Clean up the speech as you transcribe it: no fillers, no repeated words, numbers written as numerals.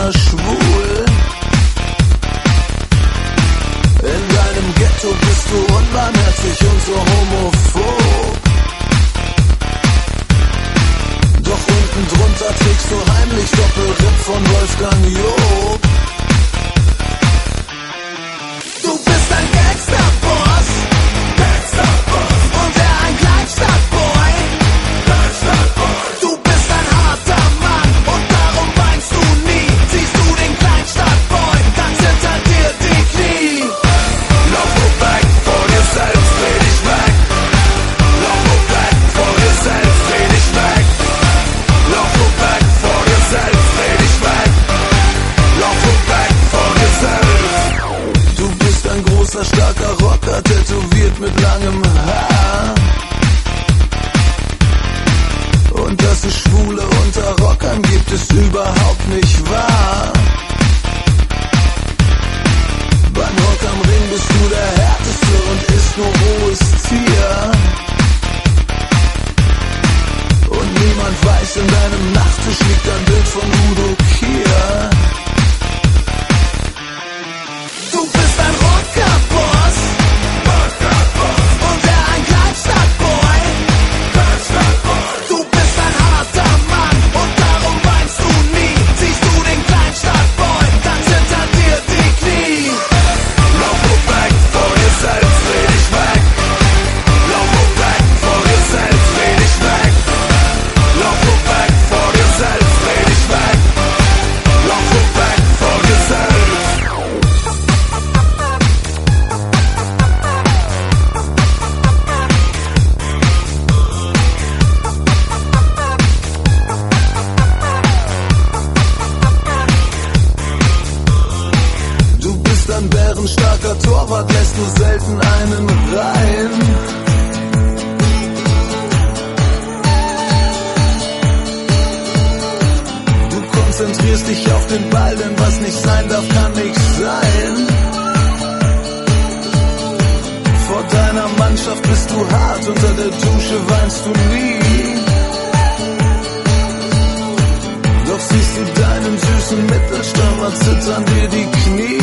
immer schwul. In deinem Ghetto bist du unbarmherzig und so homophob. Doch unten drunter trägst du heimlich Doppelripp von Wolfgang Job. Du bist ein Gangsterboss, und er ein Kleinstadtboy. Du bist ein harter Mann und darum weinst du nie. Siehst du den Kleinstadtboy, dann zittern dir die Knie. Love back for yourself, dreh dich weg. Love back for yourself, dreh dich weg. Love back for yourself, dreh dich weg. Love back for yourself. Du bist ein großer, starker Rocker, tätowiert mit langem Haar. Und dass es Schwule unter Rockern gibt, ist überhaupt nicht wahr. Beim Rock am Ring bist du der Härteste und isst nur rohes Tier. Und niemand weiß, in deinem Nachttisch liegt ein Bild von Udo Kier. Du bist ein Rockerboss, und er ein Kleinstadtboy. Du bist ein harter Mann und darum weinst du nie. Siehst du den Kleinstadtboy, dann zittern dir die Knie. Love back for yourself, dreh dich weg. Love back for yourself, dreh dich weg. Love back for yourself, dreh dich weg. Love back for yourself. Du bist ein bärenstarker Torwart, lässt nur selten einen rein. Du konzentrierst dich auf den Ball, denn was nicht sein darf, kann nicht sein. Vor deiner Mannschaft bist du hart, unter der Dusche weinst du nie. Doch siehst du deinen süßen Mittelstürmer, zittern dir die Knie.